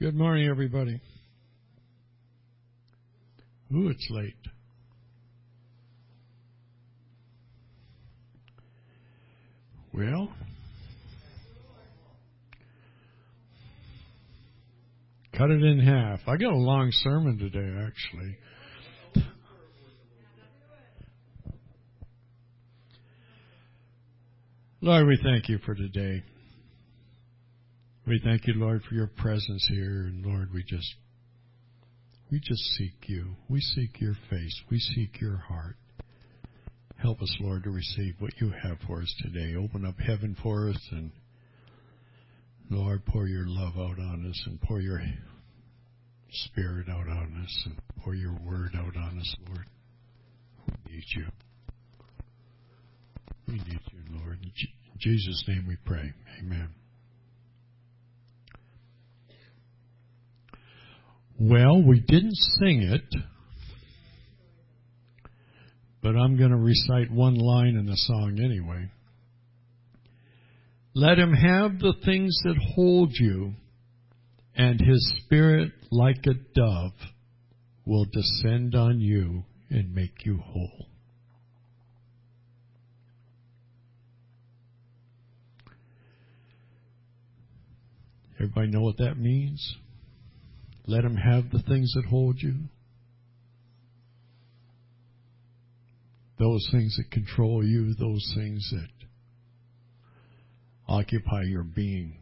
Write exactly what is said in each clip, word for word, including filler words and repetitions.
Good morning, everybody. Ooh, it's late. Well, cut it in half. I got a long sermon today, actually. Lord, we thank you for today. We thank you, Lord, for your presence here. And Lord, we just we just seek you. We seek your face. We seek your heart. Help us, Lord, to receive what you have for us today. Open up heaven for us, and Lord, pour your love out on us, and pour your spirit out on us, and pour your word out on us, Lord. We need you. We need you, Lord. In Jesus' name we pray. Amen. Well, we didn't sing it, but I'm going to recite one line in the song anyway. Let him have the things that hold you, and his spirit like a dove will descend on you and make you whole. Everybody know what that means? Let him have the things that hold you. Those things that control you, those things that occupy your being.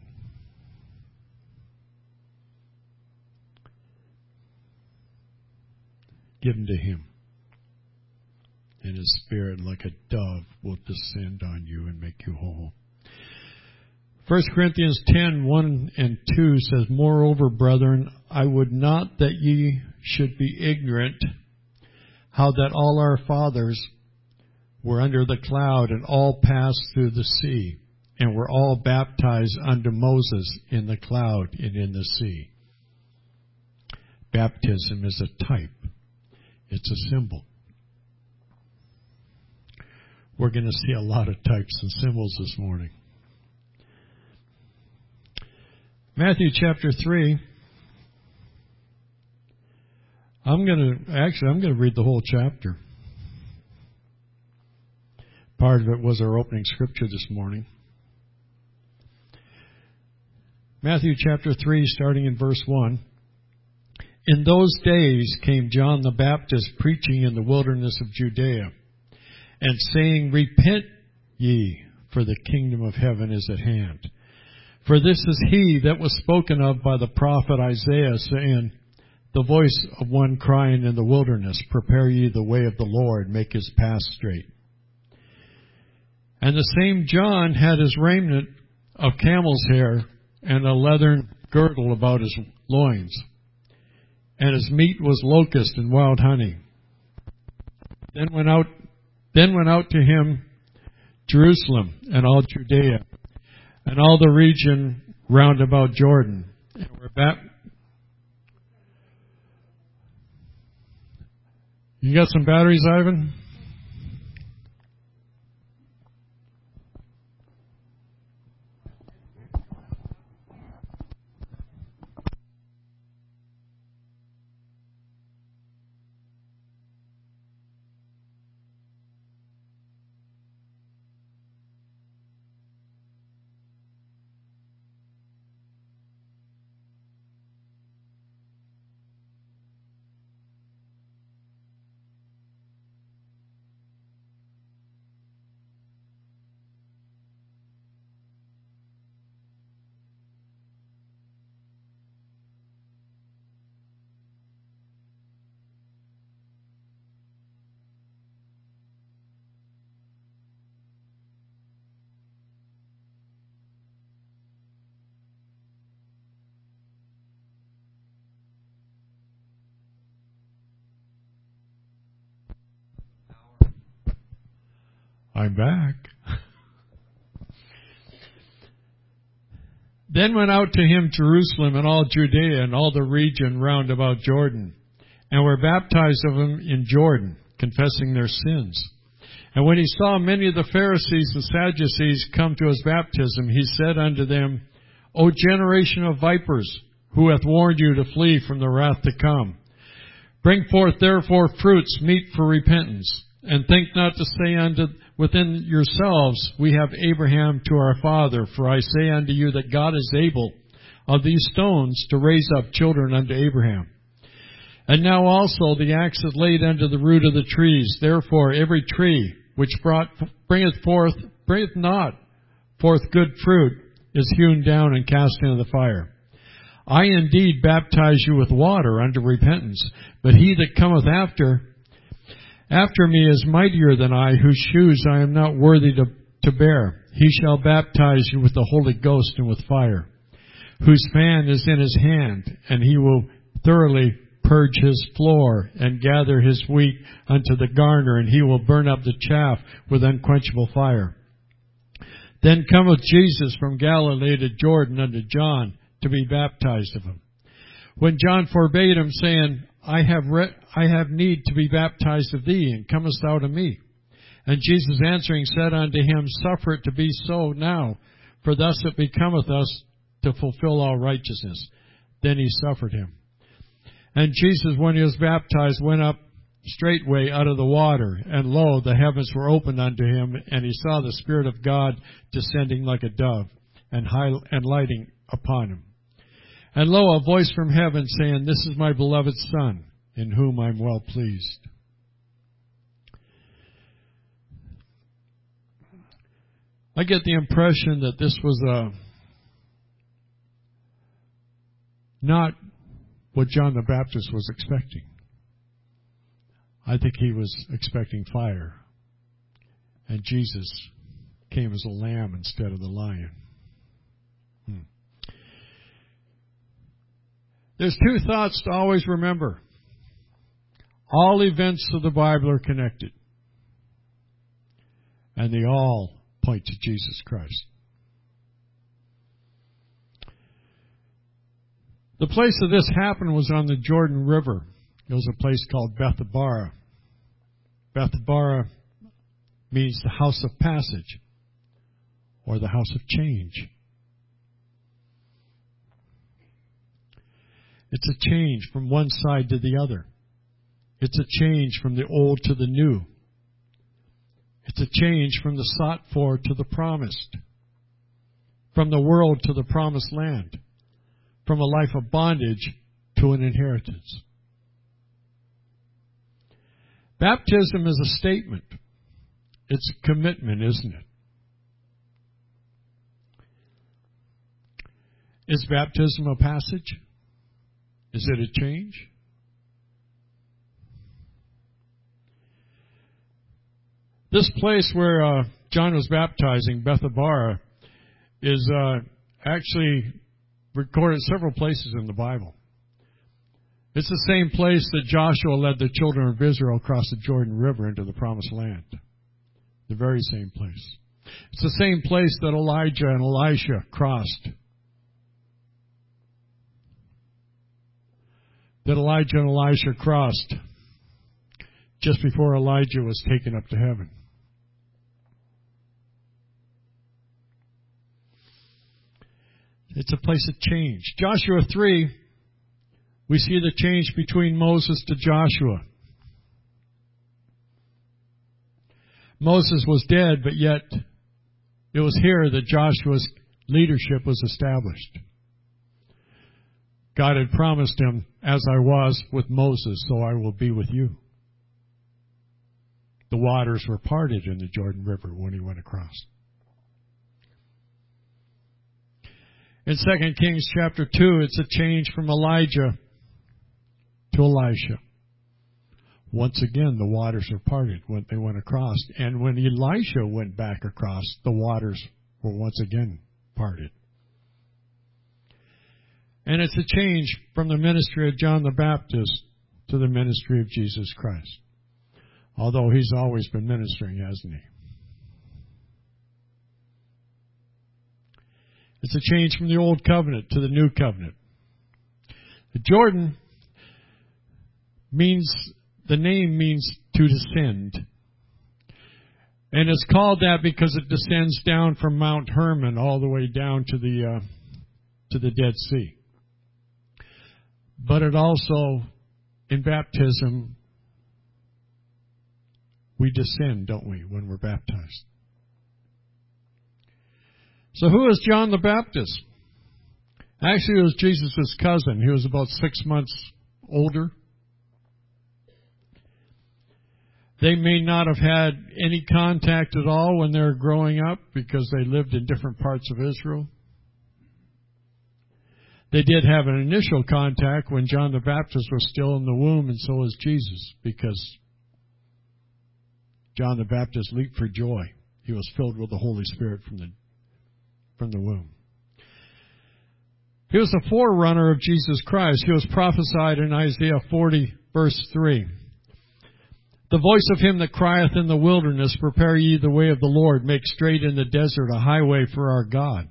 Give them to him. And his spirit, like a dove, will descend on you and make you whole. First Corinthians ten, one and two says, Moreover, brethren, I would not that ye should be ignorant how that all our fathers were under the cloud and all passed through the sea, and were all baptized unto Moses in the cloud and in the sea. Baptism is a type. It's a symbol. We're going to see a lot of types and symbols this morning. Matthew chapter three. I'm going to, actually, I'm going to read the whole chapter. Part of it was our opening scripture this morning. Matthew chapter three, starting in verse one. In those days came John the Baptist preaching in the wilderness of Judea, and saying, Repent ye, for the kingdom of heaven is at hand. For this is he that was spoken of by the prophet Isaiah, saying, The voice of one crying in the wilderness, Prepare ye the way of the Lord, make his path straight. And the same John had his raiment of camel's hair, and a leathern girdle about his loins. And his meat was locust and wild honey. Then went out, then went out to him Jerusalem and all Judea, and all the region round about Jordan. And we're back. You got some batteries, Ivan? I'm back. Then went out to him Jerusalem and all Judea and all the region round about Jordan, and were baptized of him in Jordan, confessing their sins. And when he saw many of the Pharisees and Sadducees come to his baptism, he said unto them, O generation of vipers, who hath warned you to flee from the wrath to come. Bring forth therefore fruits meet for repentance, and think not to say unto within yourselves, we have Abraham to our father. For I say unto you that God is able of these stones to raise up children unto Abraham. And now also the axe is laid unto the root of the trees. Therefore every tree which brought, bringeth forth, bringeth not forth good fruit, is hewn down and cast into the fire. I indeed baptize you with water unto repentance, but he that cometh after, after me is mightier than I, whose shoes I am not worthy to, to bear. He shall baptize you with the Holy Ghost and with fire, whose fan is in his hand, and he will thoroughly purge his floor, and gather his wheat unto the garner, and he will burn up the chaff with unquenchable fire. Then cometh Jesus from Galilee to Jordan unto John, to be baptized of him. When John forbade him, saying, I have re- I have need to be baptized of thee, and comest thou to me? And Jesus answering said unto him, Suffer it to be so now, for thus it becometh us to fulfill all righteousness. Then he suffered him. And Jesus, when he was baptized, went up straightway out of the water, and lo, the heavens were opened unto him, and he saw the Spirit of God descending like a dove, and, high, and lighting upon him. And lo, a voice from heaven saying, This is my beloved Son, in whom I am well pleased. I get the impression that this was a not what John the Baptist was expecting. I think he was expecting fire, and Jesus came as a lamb instead of the lion. Hmm. There's two thoughts to always remember. All events of the Bible are connected, and they all point to Jesus Christ. The place that this happened was on the Jordan River. It was a place called Bethabara. Bethabara means the house of passage, or the house of change. It's a change from one side to the other. It's a change from the old to the new. It's a change from the sought for to the promised. From the world to the promised land. From a life of bondage to an inheritance. Baptism is a statement. It's a commitment, isn't it? Is baptism a passage? Is it a change? This place where uh, John was baptizing, Bethabara, is uh, actually recorded several places in the Bible. It's the same place that Joshua led the children of Israel across the Jordan River into the Promised Land. The very same place. It's the same place that Elijah and Elisha crossed. That Elijah and Elisha crossed just before Elijah was taken up to heaven. It's a place of change. Joshua three, we see the change between Moses to Joshua. Moses was dead, but yet it was here that Joshua's leadership was established. God had promised him, as I was with Moses, so I will be with you. The waters were parted in the Jordan River when he went across. In Second Kings chapter two, it's a change from Elijah to Elisha. Once again, the waters were parted when they went across. And when Elisha went back across, the waters were once again parted. And it's a change from the ministry of John the Baptist to the ministry of Jesus Christ. Although he's always been ministering, hasn't he? It's a change from the old covenant to the new covenant. The Jordan means, the name means to descend. And it's called that because it descends down from Mount Hermon all the way down to the uh, to the Dead Sea. But it also, in baptism, we descend, don't we, when we're baptized? So who is John the Baptist? Actually, it was Jesus' cousin. He was about six months older. They may not have had any contact at all when they were growing up because they lived in different parts of Israel. They did have an initial contact when John the Baptist was still in the womb, and so was Jesus, because John the Baptist leaped for joy. He was filled with the Holy Spirit from the from the womb. He was a forerunner of Jesus Christ. He was prophesied in Isaiah forty, verse three. The voice of him that crieth in the wilderness, prepare ye the way of the Lord, make straight in the desert a highway for our God.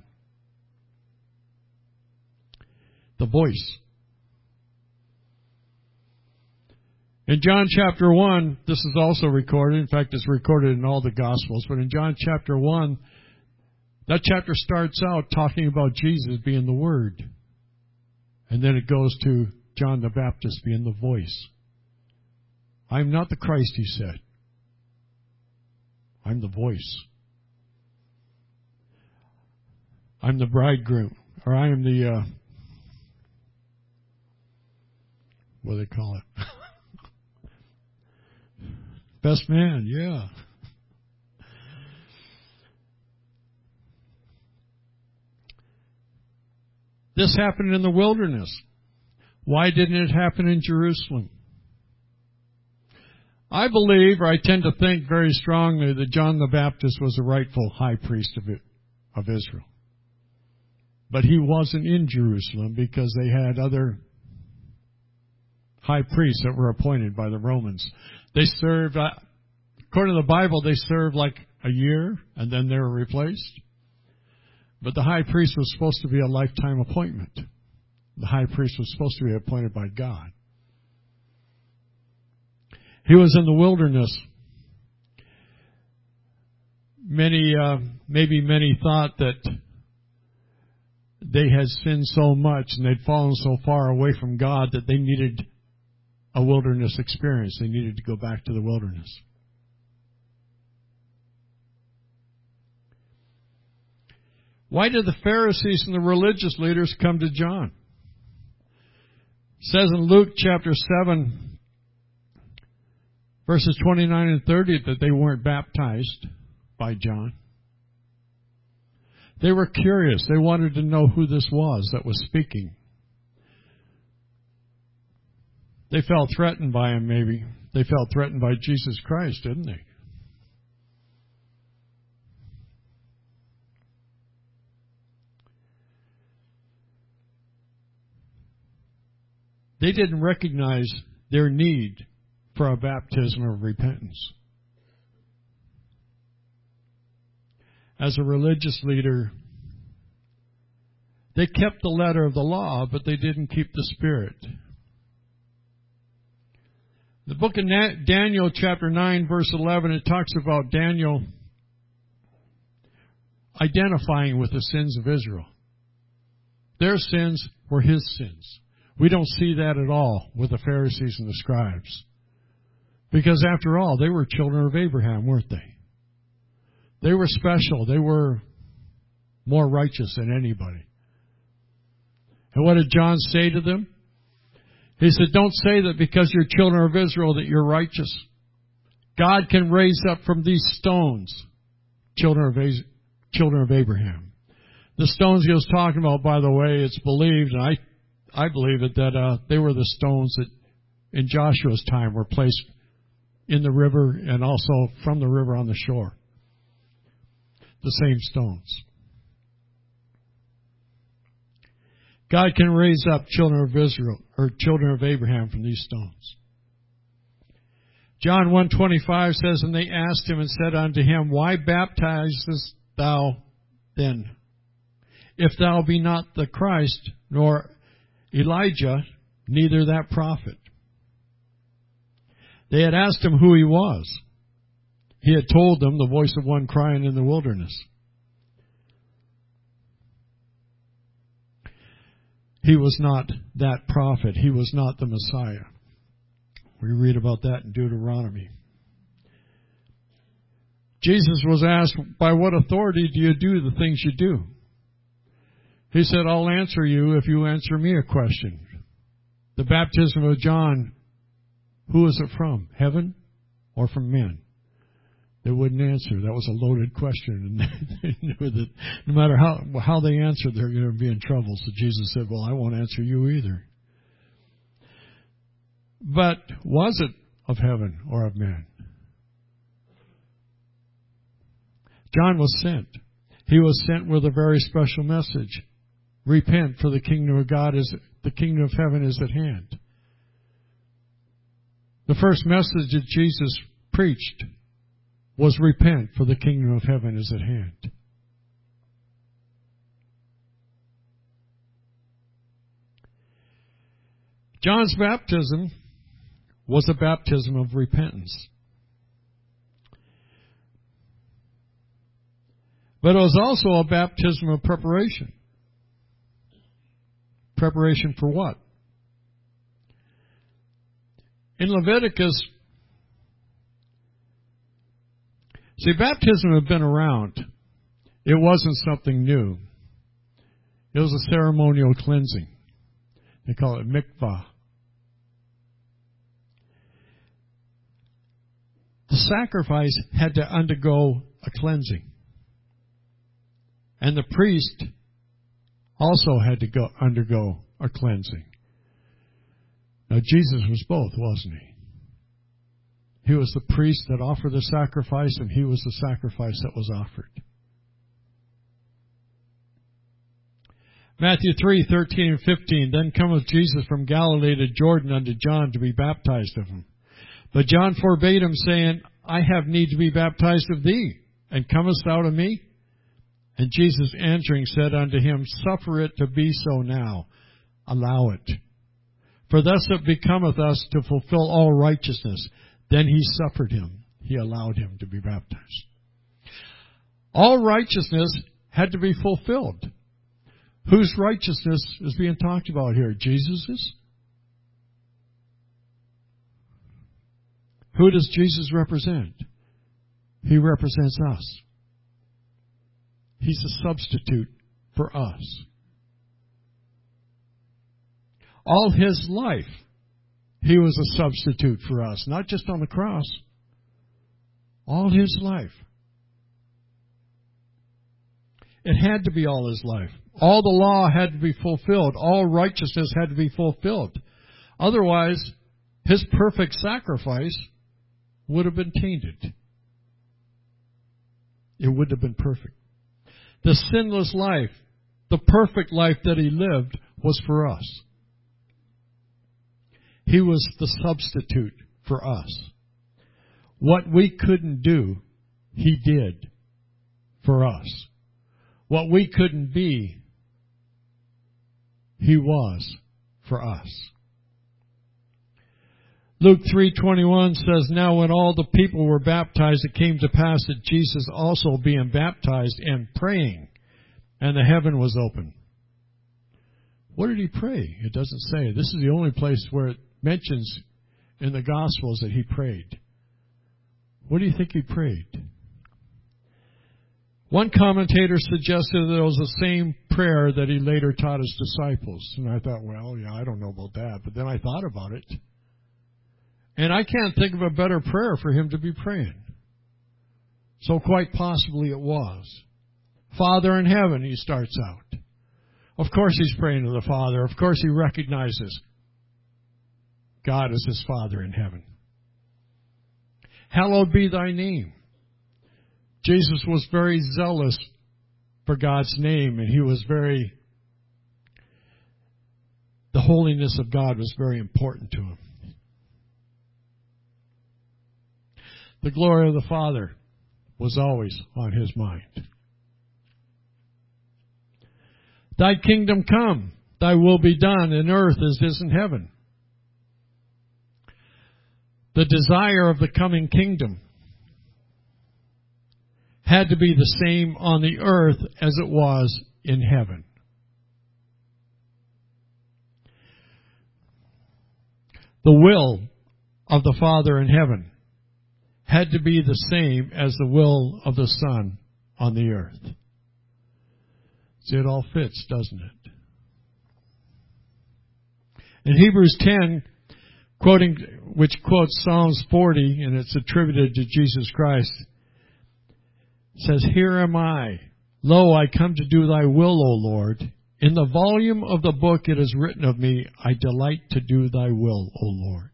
The voice. In John chapter one, this is also recorded. In fact, it's recorded in all the Gospels. But in John chapter one, that chapter starts out talking about Jesus being the Word. And then it goes to John the Baptist being the voice. I'm not the Christ, he said. I'm the voice. I'm the bridegroom. Or I am the, uh, what do they call it? Best man, yeah. This happened in the wilderness. Why didn't it happen in Jerusalem? I believe, or I tend to think very strongly, that John the Baptist was the rightful high priest of, it, of Israel. But he wasn't in Jerusalem because they had other high priests that were appointed by the Romans. They served, uh, according to the Bible, they served like a year and then they were replaced. But the high priest was supposed to be a lifetime appointment. The high priest was supposed to be appointed by God. He was in the wilderness. Many, uh, maybe many thought that they had sinned so much and they'd fallen so far away from God that they needed a wilderness experience. They needed to go back to the wilderness. Why did the Pharisees and the religious leaders come to John? It says in Luke chapter seven, verses twenty-nine and thirty, that they weren't baptized by John. They were curious. They wanted to know who this was that was speaking. They felt threatened by him, maybe. They felt threatened by Jesus Christ, didn't they? They didn't recognize their need for a baptism of repentance. As a religious leader, they kept the letter of the law, but they didn't keep the spirit. The book of Daniel, chapter nine, verse eleven, it talks about Daniel identifying with the sins of Israel. Their sins were his sins. We don't see that at all with the Pharisees and the scribes. Because after all, they were children of Abraham, weren't they? They were special. They were more righteous than anybody. And what did John say to them? He said, don't say that because you're children of Israel that you're righteous. God can raise up from these stones children of, children of Abraham. The stones he was talking about, by the way, it's believed, and I I believe it, that uh, they were the stones that in Joshua's time were placed in the river and also from the river on the shore. The same stones. God can raise up children of Israel or children of Abraham from these stones. John one twenty-five says, and they asked him and said unto him, why baptizest thou then, if thou be not the Christ, nor Elijah, neither that prophet? They had asked him who he was. He had told them, the voice of one crying in the wilderness. He was not that prophet. He was not the Messiah. We read about that in Deuteronomy. Jesus was asked, by what authority do you do the things you do? He said, I'll answer you if you answer me a question. The baptism of John, who is it from? Heaven or from men? They wouldn't answer. That was a loaded question. And they knew that no matter how, how they answered, they're going to be in trouble. So Jesus said, well, I won't answer you either. But was it of heaven or of man? John was sent. He was sent with a very special message. Repent, for the kingdom of God is, the kingdom of heaven is at hand. The first message that Jesus preached was repent, for the kingdom of heaven is at hand. John's baptism was a baptism of repentance. But it was also a baptism of preparation. Preparation for what? In Leviticus, see, baptism had been around. It wasn't something new. It was a ceremonial cleansing. They call it mikvah. The sacrifice had to undergo a cleansing. And the priest also had to go undergo a cleansing. Now, Jesus was both, wasn't he? He was the priest that offered the sacrifice, and he was the sacrifice that was offered. Matthew three, thirteen and fifteen. Then cometh Jesus from Galilee to Jordan unto John to be baptized of him. But John forbade him, saying, I have need to be baptized of thee, and comest thou to me? And Jesus answering said unto him, Suffer it to be so now. Allow it. For thus it becometh us to fulfill all righteousness. Then he suffered him. He allowed him to be baptized. All righteousness had to be fulfilled. Whose righteousness is being talked about here? Jesus's? Who does Jesus represent? He represents us. He's a substitute for us. All his life, he was a substitute for us, not just on the cross. All his life. It had to be all his life. All the law had to be fulfilled. All righteousness had to be fulfilled. Otherwise, his perfect sacrifice would have been tainted. It wouldn't have been perfect. The sinless life, the perfect life that he lived, was for us. He was the substitute for us. What we couldn't do, he did for us. What we couldn't be, he was for us. Luke three twenty-one says, Now when all the people were baptized, it came to pass that Jesus also being baptized and praying, and the heaven was open. What did he pray? It doesn't say. This is the only place where it mentions in the Gospels that he prayed. What do you think he prayed? One commentator suggested that it was the same prayer that he later taught his disciples. And I thought, well, yeah, I don't know about that. But then I thought about it. And I can't think of a better prayer for him to be praying. So quite possibly it was. Father in heaven, he starts out. Of course he's praying to the Father. Of course he recognizes God is his Father in heaven. Hallowed be thy name. Jesus was very zealous for God's name, and he was very, the holiness of God was very important to him. The glory of the Father was always on his mind. Thy kingdom come, thy will be done in earth as it is in heaven. The desire of the coming kingdom had to be the same on the earth as it was in heaven. The will of the Father in heaven had to be the same as the will of the Son on the earth. See, it all fits, doesn't it? In Hebrews ten, quoting, which quotes Psalms forty, and it's attributed to Jesus Christ, says, "Here am I. Lo, I come to do thy will, O Lord. In the volume of the book it is written of me, I delight to do thy will, O Lord."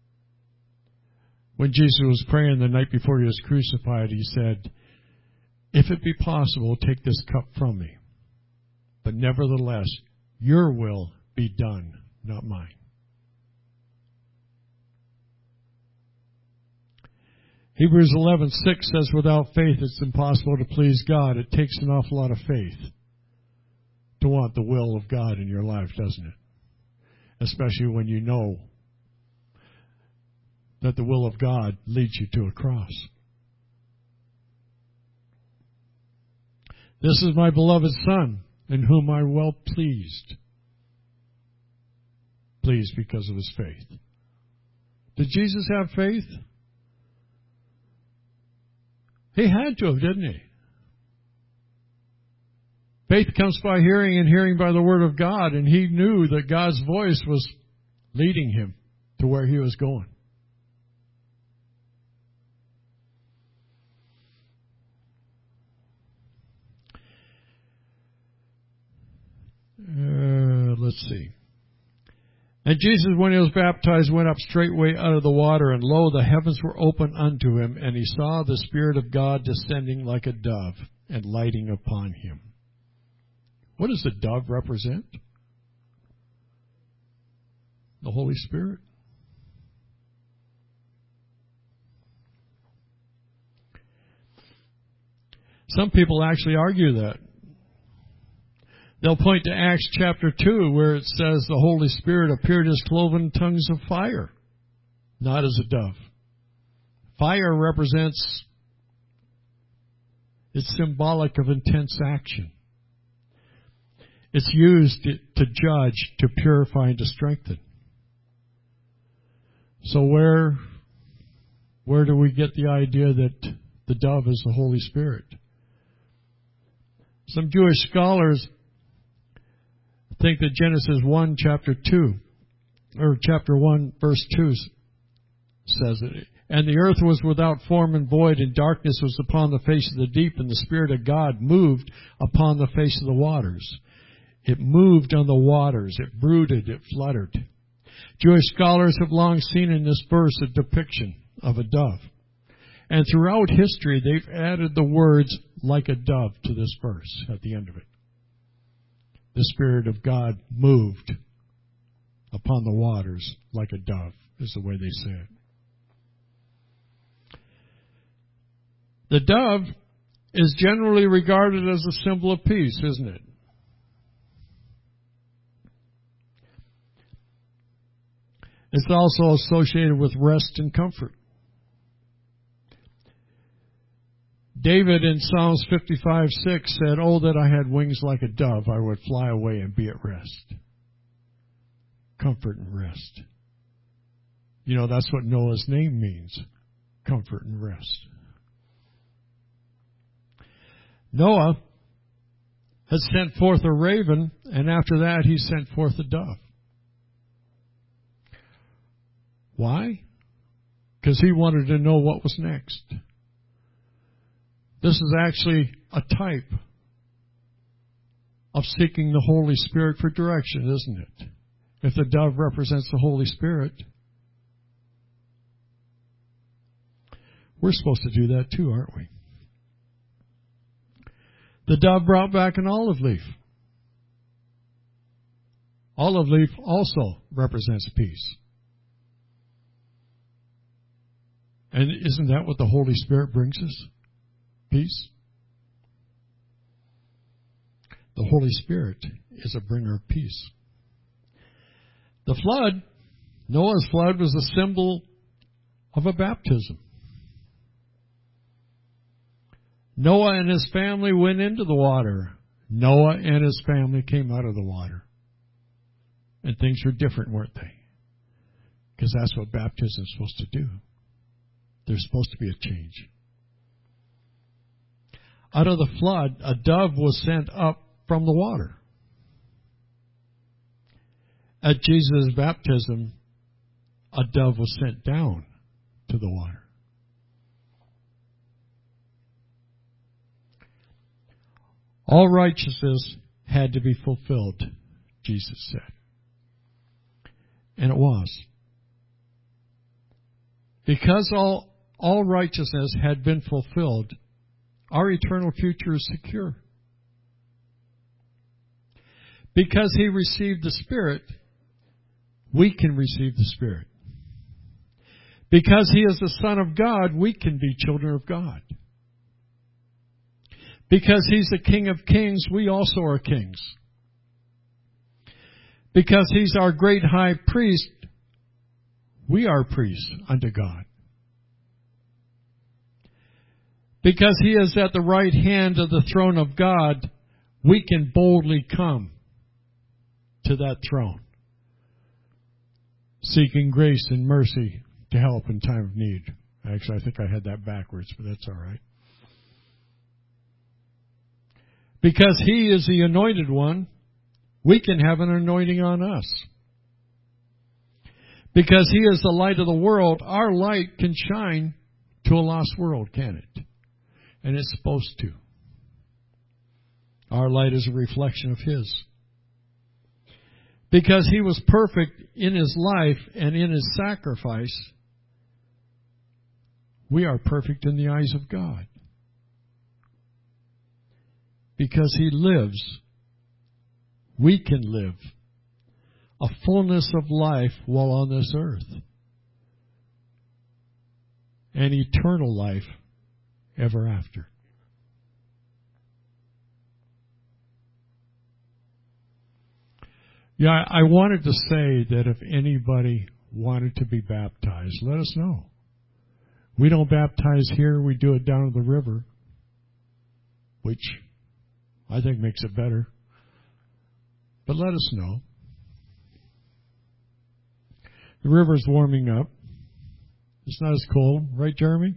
When Jesus was praying the night before he was crucified, he said, "If it be possible, take this cup from me. But nevertheless, your will be done, not mine." Hebrews eleven six says, "Without faith it's impossible to please God." It takes an awful lot of faith to want the will of God in your life, doesn't it? Especially when you know that the will of God leads you to a cross. "This is my beloved Son, in whom I am well pleased." Pleased because of his faith. Did Jesus have faith? He had to have, didn't he? Faith comes by hearing, and hearing by the Word of God, and he knew that God's voice was leading him to where he was going. Uh, let's see. "And Jesus, when he was baptized, went up straightway out of the water, and lo, the heavens were opened unto him, and he saw the Spirit of God descending like a dove and lighting upon him." What does the dove represent? The Holy Spirit. Some people actually argue that. They'll point to Acts chapter two, where it says the Holy Spirit appeared as cloven tongues of fire, not as a dove. Fire represents, it's symbolic of intense action. It's used to judge, to purify, and to strengthen. So where, where do we get the idea that the dove is the Holy Spirit? Some Jewish scholars think that Genesis one, chapter two, or chapter one, verse two says it. "And the earth was without form and void, and darkness was upon the face of the deep, and the Spirit of God moved upon the face of the waters." It moved on the waters. It brooded. It fluttered. Jewish scholars have long seen in this verse a depiction of a dove. And throughout history, they've added the words "like a dove" to this verse at the end of it. The Spirit of God moved upon the waters like a dove, is the way they say it. The dove is generally regarded as a symbol of peace, isn't it? It's also associated with rest and comfort. David in Psalms fifty-five six said, "Oh, that I had wings like a dove, I would fly away and be at rest." Comfort and rest. You know, that's what Noah's name means. Comfort and rest. Noah had sent forth a raven, and after that he sent forth a dove. Why? Because he wanted to know what was next. This is actually a type of seeking the Holy Spirit for direction, isn't it? If the dove represents the Holy Spirit, we're supposed to do that too, aren't we? The dove brought back an olive leaf. Olive leaf also represents peace. And isn't that what the Holy Spirit brings us? Peace. The Holy Spirit is a bringer of peace. The flood, Noah's flood, was a symbol of a baptism. Noah and his family went into the water. Noah and his family came out of the water. And things were different, weren't they? Because that's what baptism is supposed to do. There's supposed to be a change. Out of the flood, a dove was sent up from the water. At Jesus' baptism, a dove was sent down to the water. All righteousness had to be fulfilled, Jesus said. And it was. Because all, all righteousness had been fulfilled, our eternal future is secure. Because He received the Spirit, we can receive the Spirit. Because He is the Son of God, we can be children of God. Because He's the King of Kings, we also are kings. Because He's our great high priest, we are priests unto God. Because He is at the right hand of the throne of God, we can boldly come to that throne, seeking grace and mercy to help in time of need. Actually, I think I had that backwards, but that's all right. Because He is the anointed one, we can have an anointing on us. Because He is the light of the world, our light can shine to a lost world, can it? And it's supposed to. Our light is a reflection of His. Because He was perfect in His life and in His sacrifice, we are perfect in the eyes of God. Because He lives, we can live a fullness of life while on this earth. And eternal life ever after. Yeah, I wanted to say that if anybody wanted to be baptized, let us know. We don't baptize here, we do it down at the river, which I think makes it better. But let us know. The river's warming up. It's not as cold, right, Jeremy?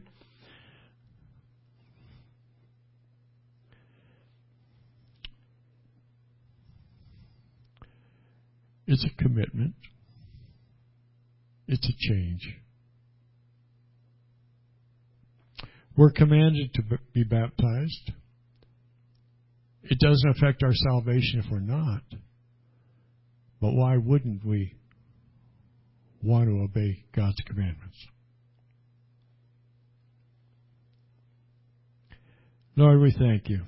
It's a commitment. It's a change. We're commanded to be baptized. It doesn't affect our salvation if we're not. But why wouldn't we want to obey God's commandments? Lord, we thank You.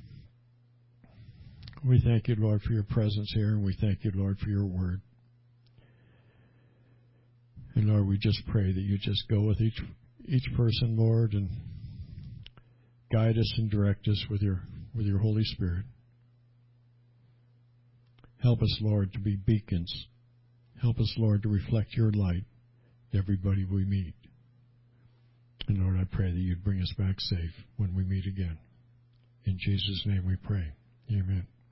We thank You, Lord, for Your presence here, and we thank You, Lord, for Your word. And Lord, we just pray that You just go with each each person, Lord, and guide us and direct us with Your with Your Holy Spirit. Help us, Lord, to be beacons. Help us, Lord, to reflect Your light to everybody we meet. And Lord, I pray that You'd bring us back safe when we meet again. In Jesus' name we pray. Amen.